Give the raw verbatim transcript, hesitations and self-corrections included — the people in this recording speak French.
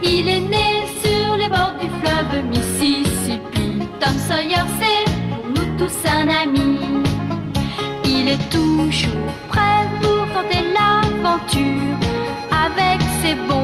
Il est né sur les bords du fleuve Mississippi. Tom Sawyer, c'est pour nous tous un ami. Il est toujours prêt pour tenter l'aventure avec ses bons